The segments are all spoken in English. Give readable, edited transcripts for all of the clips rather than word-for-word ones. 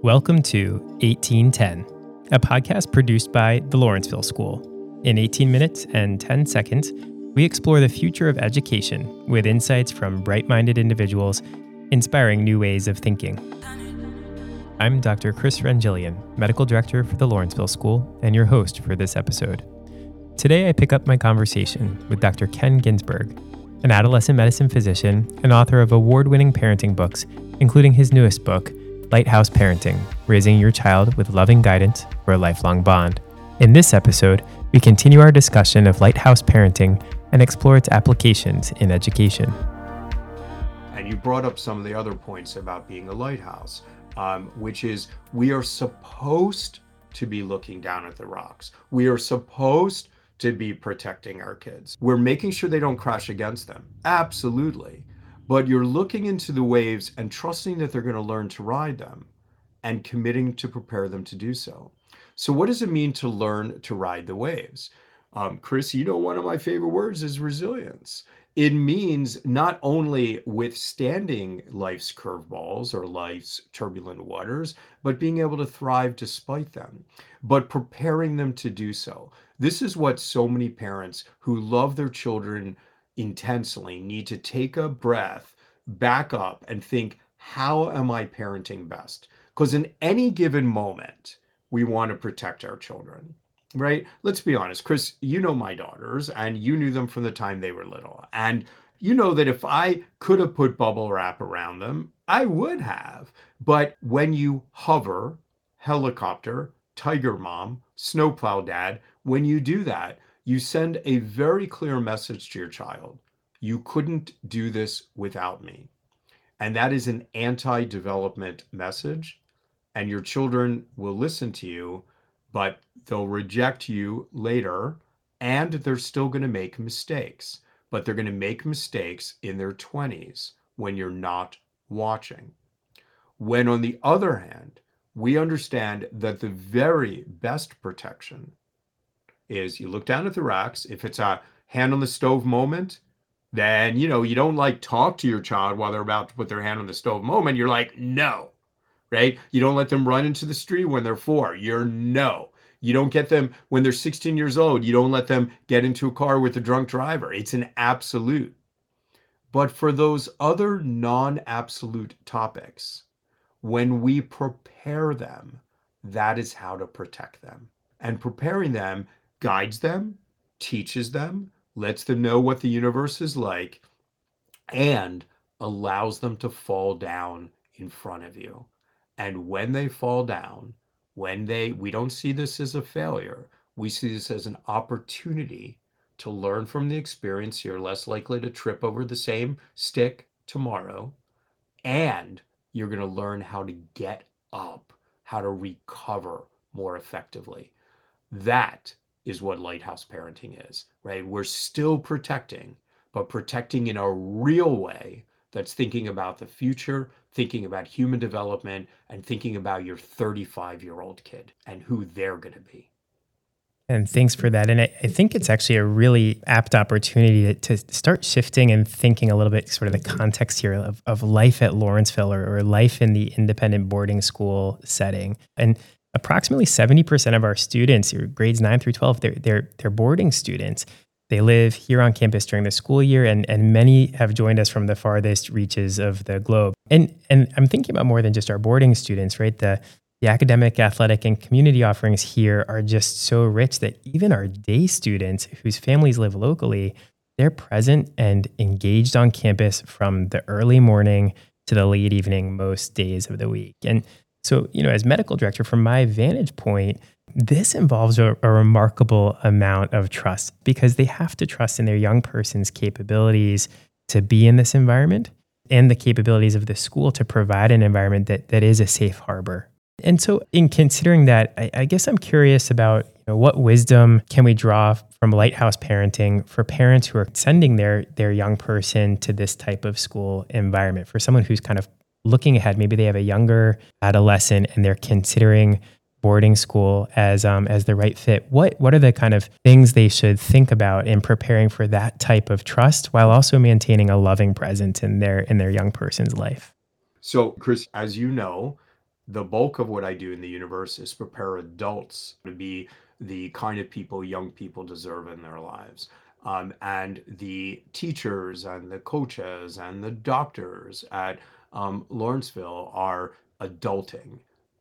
Welcome to 1810, a podcast produced by the Lawrenceville School. In 18 minutes and 10 seconds, we explore the future of education with insights from bright-minded individuals inspiring new ways of thinking. I'm Dr. Chris Rangillian, Medical Director for the Lawrenceville School, and your host for this episode. Today, I pick up my conversation with Dr. Ken Ginsberg, an adolescent medicine physician and author of award-winning parenting books, including his newest book, Lighthouse Parenting, Raising Your Child with Loving Guidance for a Lifelong Bond. In this episode, we continue our discussion of lighthouse parenting and explore its applications in education. And you brought up some of the other points about being a lighthouse, which is we are supposed to be looking down at the rocks. We are supposed to be protecting our kids. We're making sure they don't crash against them. Absolutely. But you're looking into the waves and trusting that they're going to learn to ride them and committing to prepare them to do so. So what does it mean to learn to ride the waves? Chris, you know, one of my favorite words is resilience. It means not only withstanding life's curveballs or life's turbulent waters, but being able to thrive despite them, but preparing them to do so. This is what so many parents who love their children intensely need to take a breath, back up and think, how am I parenting best? Because in any given moment, we want to protect our children, right? Let's be honest, Chris, you know my daughters and you knew them from the time they were little. And you know that if I could have put bubble wrap around them, I would have. But when you hover, helicopter, tiger mom, snowplow dad, when you do that, you send a very clear message to your child. You couldn't do this without me. And that is an anti-development message. And your children will listen to you, but they'll reject you later. And they're still going to make mistakes. But they're going to make mistakes in their 20s when you're not watching. When, on the other hand, we understand that the very best protection is you look down at the rocks. If it's a hand on the stove moment, then, you don't like talk to your child while they're about to put their hand on the stove moment. You're like, no, right? You don't let them run into the street when they're 4. You're no. You don't get them when they're 16 years old. You don't let them get into a car with a drunk driver. It's an absolute. But for those other non-absolute topics, when we prepare them, that is how to protect them. And preparing them guides them, teaches them, lets them know what the universe is like, and allows them to fall down in front of you. And when they fall down, we don't see this as a failure. We see this as an opportunity to learn from the experience. You're less likely to trip over the same stick tomorrow. And you're going to learn how to get up, how to recover more effectively. That is what lighthouse parenting is, right? We're still protecting, but protecting in a real way that's thinking about the future, thinking about human development, and thinking about your 35-year-old kid and who they're going to be. And thanks for that. And I think it's actually a really apt opportunity to start shifting and thinking a little bit sort of the context here of life at Lawrenceville or life in the independent boarding school setting. And approximately 70% of our students, grades 9 through 12, they're boarding students. They live here on campus during the school year, and many have joined us from the farthest reaches of the globe. And I'm thinking about more than just our boarding students, right? The academic, athletic, and community offerings here are just so rich that even our day students whose families live locally, they're present and engaged on campus from the early morning to the late evening most days of the week. And so, as medical director, from my vantage point, this involves a remarkable amount of trust because they have to trust in their young person's capabilities to be in this environment and the capabilities of the school to provide an environment that is a safe harbor. And so in considering that, I guess I'm curious about what wisdom can we draw from lighthouse parenting for parents who are sending their young person to this type of school environment, for someone who's kind of looking ahead. Maybe they have a younger adolescent and they're considering boarding school as the right fit. What are the kind of things they should think about in preparing for that type of trust while also maintaining a loving presence in their young person's life? So, Chris, as you know, The bulk of what I do in the universe is prepare adults to be the kind of people young people deserve in their lives. And the teachers and the coaches and the doctors at Lawrenceville are adulting,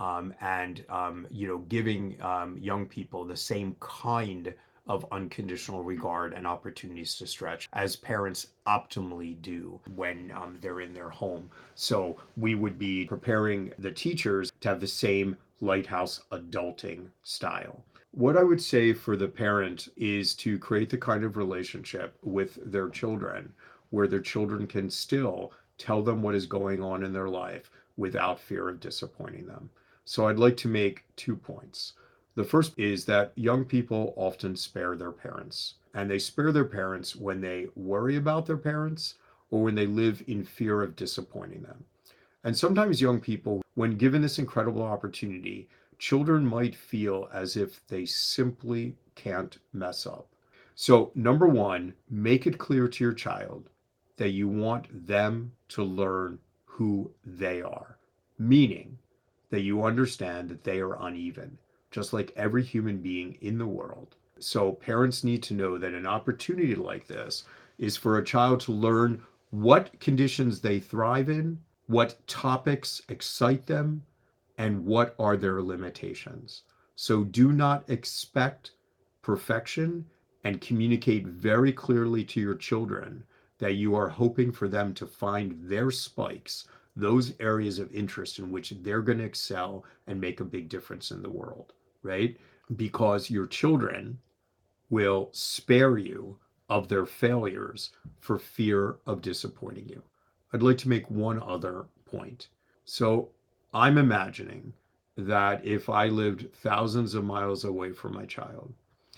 and giving young people the same kind of unconditional regard and opportunities to stretch as parents optimally do when they're in their home. So we would be preparing the teachers to have the same lighthouse adulting style. What I would say for the parent is to create the kind of relationship with their children where their children can still tell them what is going on in their life without fear of disappointing them. So I'd like to make 2 points. The first is that young people often spare their parents, and they spare their parents when they worry about their parents or when they live in fear of disappointing them. And sometimes young people, when given this incredible opportunity, children might feel as if they simply can't mess up. So, number one, make it clear to your child that you want them to learn who they are, meaning that you understand that they are uneven, just like every human being in the world. So, parents need to know that an opportunity like this is for a child to learn what conditions they thrive in, what topics excite them, and what are their limitations. So do not expect perfection and communicate very clearly to your children that you are hoping for them to find their spikes, those areas of interest in which they're going to excel and make a big difference in the world, right? Because your children will spare you of their failures for fear of disappointing you. I'd like to make one other point. So I'm imagining that if I lived thousands of miles away from my child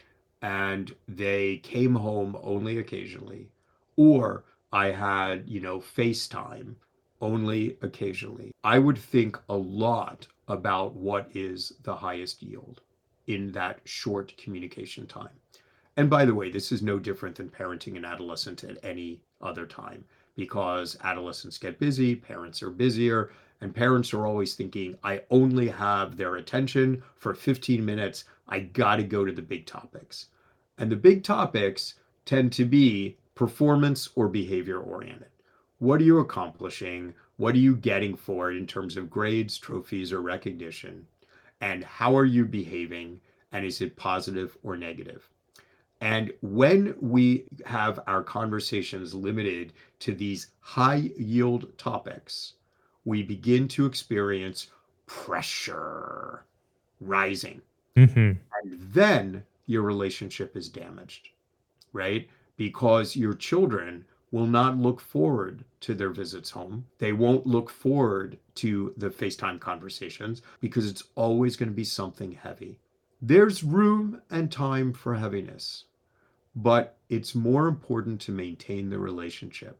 and they came home only occasionally, or I had, FaceTime only occasionally, I would think a lot about what is the highest yield in that short communication time. And by the way, this is no different than parenting an adolescent at any other time because adolescents get busy, parents are busier, and parents are always thinking, I only have their attention for 15 minutes. I got to go to the big topics. And the big topics tend to be performance or behavior oriented. What are you accomplishing? What are you getting for it in terms of grades, trophies, or recognition? And how are you behaving? And is it positive or negative? And when we have our conversations limited to these high yield topics, we begin to experience pressure rising. Mm-hmm. And then your relationship is damaged, right? Because your children will not look forward to their visits home. They won't look forward to the FaceTime conversations because it's always going to be something heavy. There's room and time for heaviness, but it's more important to maintain the relationship,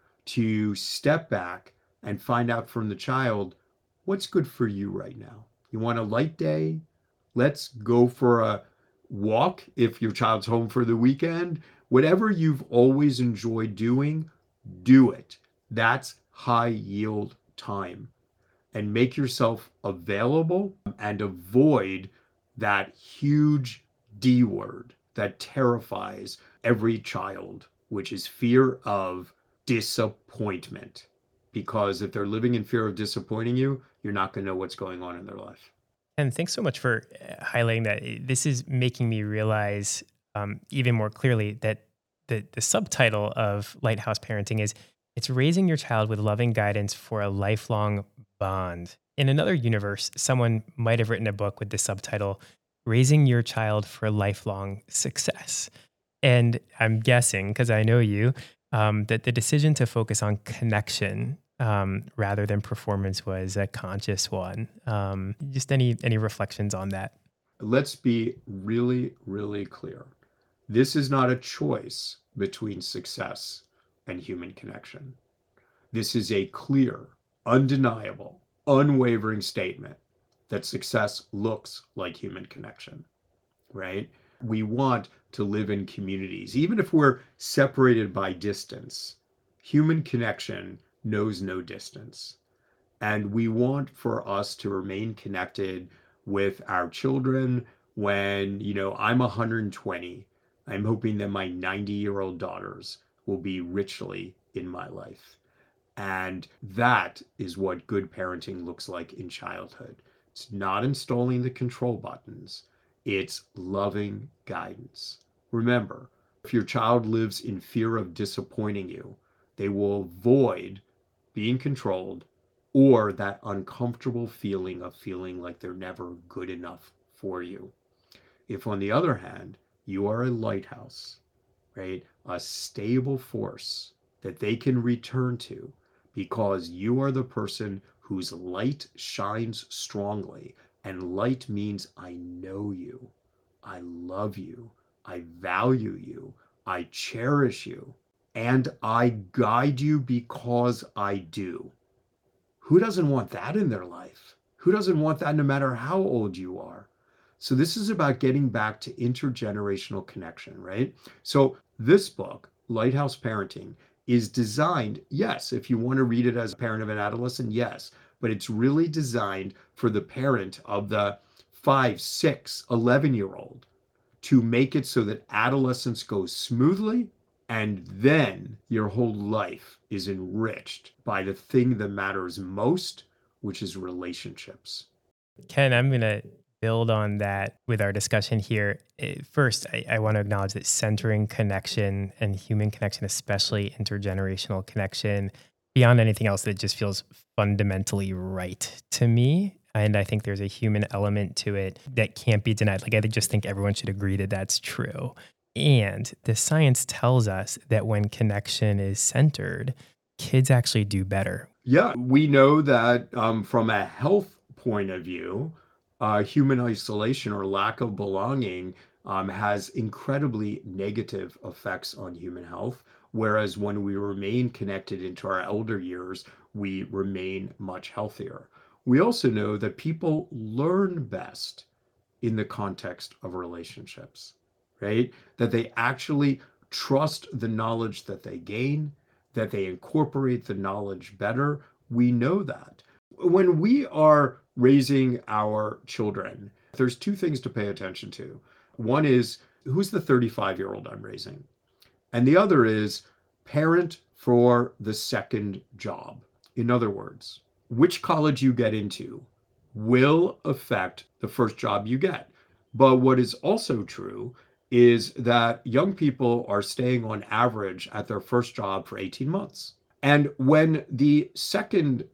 to step back and find out from the child what's good for you right now. You want a light day? Let's go for a walk if your child's home for the weekend. Whatever you've always enjoyed doing, do it. That's high yield time. And make yourself available and avoid that huge D word that terrifies every child, which is fear of disappointment. Because if they're living in fear of disappointing you, you're not going to know what's going on in their life. And thanks so much for highlighting that. This is making me realize even more clearly that the subtitle of Lighthouse Parenting is it's raising your child with loving guidance for a lifelong bond. In another universe, someone might have written a book with the subtitle Raising Your Child for Lifelong Success. And I'm guessing, because I know you, that the decision to focus on connection rather than performance was a conscious one. Just any reflections on that? Let's be really, really clear. This is not a choice between success and human connection. This is a clear, undeniable, unwavering statement that success looks like human connection, right? We want to live in communities, even if we're separated by distance. Human connection knows no distance. And we want for us to remain connected with our children when, I'm 120. I'm hoping that my 90-year-old daughters will be richly in my life. And that is what good parenting looks like in childhood. It's not installing the control buttons, it's loving guidance. Remember, if your child lives in fear of disappointing you, they will avoid being controlled or that uncomfortable feeling of feeling like they're never good enough for you. If, on the other hand, you are a lighthouse, right, a stable force that they can return to because you are the person whose light shines strongly. And light means I know you, I love you, I value you, I cherish you, and I guide you because I do. Who doesn't want that in their life? Who doesn't want that no matter how old you are? So this is about getting back to intergenerational connection, right? So this book, Lighthouse Parenting, is designed, yes, if you want to read it as a parent of an adolescent, yes, but it's really designed for the parent of the 5, 6, 11-year-old to make it so that adolescence goes smoothly and then your whole life is enriched by the thing that matters most, which is relationships. Ken, I'm going to build on that with our discussion here. First, I want to acknowledge that centering connection and human connection, especially intergenerational connection, beyond anything else, that just feels fundamentally right to me. And I think there's a human element to it that can't be denied. Like, I just think everyone should agree that that's true. And the science tells us that when connection is centered, kids actually do better. Yeah, we know that from a health point of view, human isolation or lack of belonging has incredibly negative effects on human health. Whereas when we remain connected into our elder years, we remain much healthier. We also know that people learn best in the context of relationships, right? That they actually trust the knowledge that they gain, that they incorporate the knowledge better. We know that. When we are raising our children, there's two things to pay attention to. One is who's the 35-year-old I'm raising? And the other is parent for the second job. In other words, which college you get into will affect the first job you get. But what is also true is that young people are staying on average at their first job for 18 months. And when the second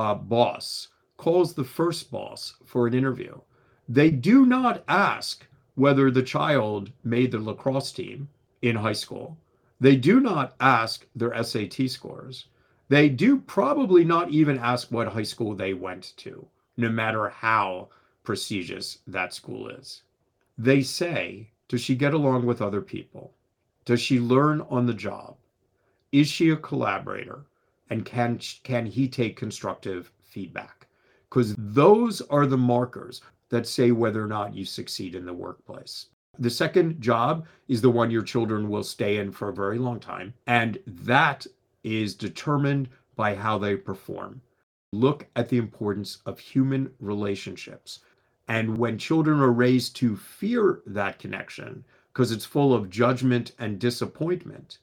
boss calls the first boss for an interview, they do not ask whether the child made the lacrosse team in high school. They do not ask their SAT scores. They do probably not even ask what high school they went to, no matter how prestigious that school is. They say, does she get along with other people? Does she learn on the job? Is she a collaborator? And can he take constructive feedback? Because those are the markers that say whether or not you succeed in the workplace. The second job is the one your children will stay in for a very long time. And that is determined by how they perform. Look at the importance of human relationships. And when children are raised to fear that connection, because it's full of judgment and disappointment,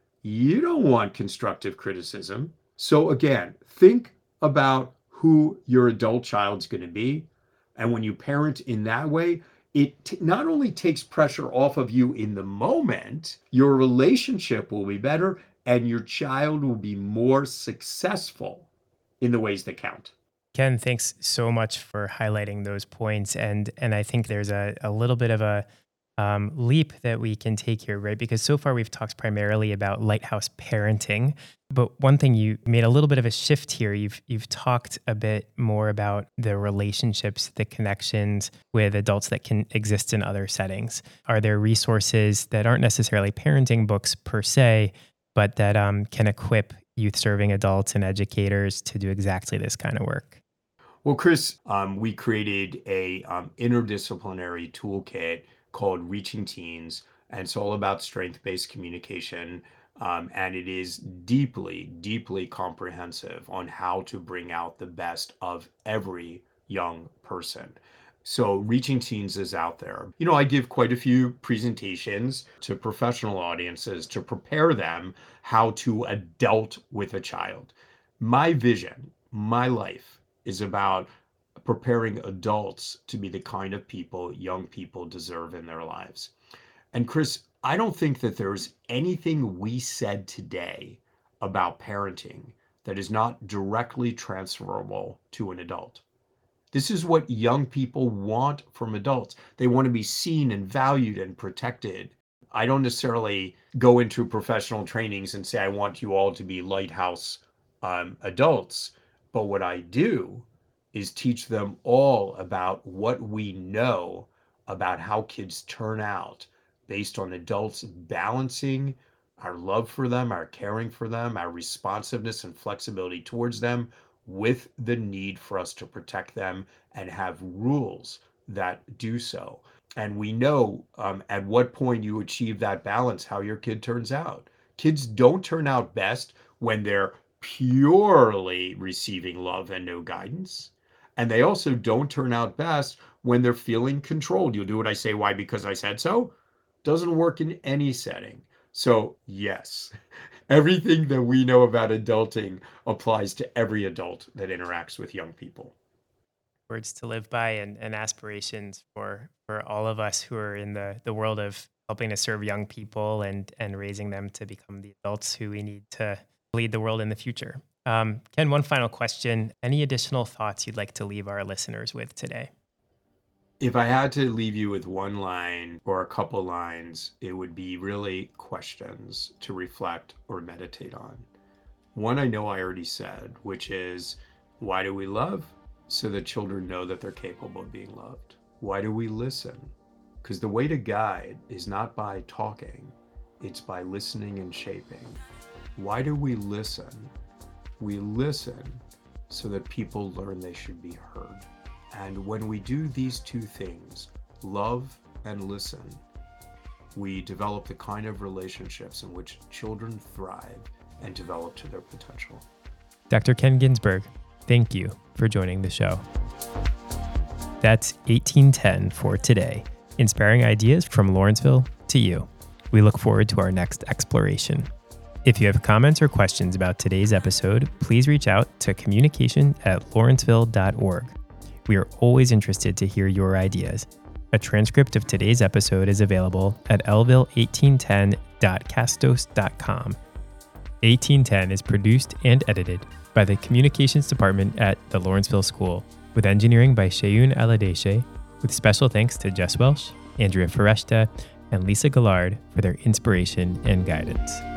you don't want constructive criticism. So again, think about who your adult child's going to be. And when you parent in that way, it not only takes pressure off of you in the moment, your relationship will be better and your child will be more successful in the ways that count. Ken, thanks so much for highlighting those points. And I think there's a little bit of a leap that we can take here, right? Because so far we've talked primarily about lighthouse parenting, but one thing, you made a little bit of a shift here. You've talked a bit more about the relationships, the connections with adults that can exist in other settings. Are there resources that aren't necessarily parenting books per se, but that can equip youth serving adults and educators to do exactly this kind of work? Well, Chris, we created a interdisciplinary toolkit called Reaching Teens, and it's all about strength-based communication. And it is deeply, deeply comprehensive on how to bring out the best of every young person. So Reaching Teens is out there. I give quite a few presentations to professional audiences to prepare them how to adult with a child. My vision, my life is about preparing adults to be the kind of people young people deserve in their lives. And Chris, I don't think that there's anything we said today about parenting that is not directly transferable to an adult. This is what young people want from adults. They want to be seen and valued and protected. I don't necessarily go into professional trainings and say, I want you all to be lighthouse adults. But what I do is teach them all about what we know about how kids turn out based on adults balancing our love for them, our caring for them, our responsiveness and flexibility towards them with the need for us to protect them and have rules that do so. And we know at what point you achieve that balance, how your kid turns out. Kids don't turn out best when they're purely receiving love and no guidance. And they also don't turn out best when they're feeling controlled. You'll do what I say. Why? Because I said so. Doesn't work in any setting. So yes, everything that we know about adulting applies to every adult that interacts with young people. Words to live by and aspirations for all of us who are in the world of helping to serve young people and raising them to become the adults who we need to lead the world in the future. Ken, one final question. Any additional thoughts you'd like to leave our listeners with today? If I had to leave you with one line or a couple lines, it would be really questions to reflect or meditate on. One I know I already said, which is, why do we love? So that children know that they're capable of being loved. Why do we listen? Because the way to guide is not by talking, it's by listening and shaping. Why do we listen? We listen so that people learn they should be heard. And when we do these two things, love and listen, we develop the kind of relationships in which children thrive and develop to their potential. Dr. Ken Ginsberg, thank you for joining the show. That's 1810 for today, inspiring ideas from Lawrenceville to you. We look forward to our next exploration. If you have comments or questions about today's episode, please reach out to communication@lawrenceville.org. We are always interested to hear your ideas. A transcript of today's episode is available at elville1810.castos.com. 1810 is produced and edited by the Communications Department at the Lawrenceville School, with engineering by Shayun Aladeshe, with special thanks to Jess Welsh, Andrea Foresta, and Lisa Gillard for their inspiration and guidance.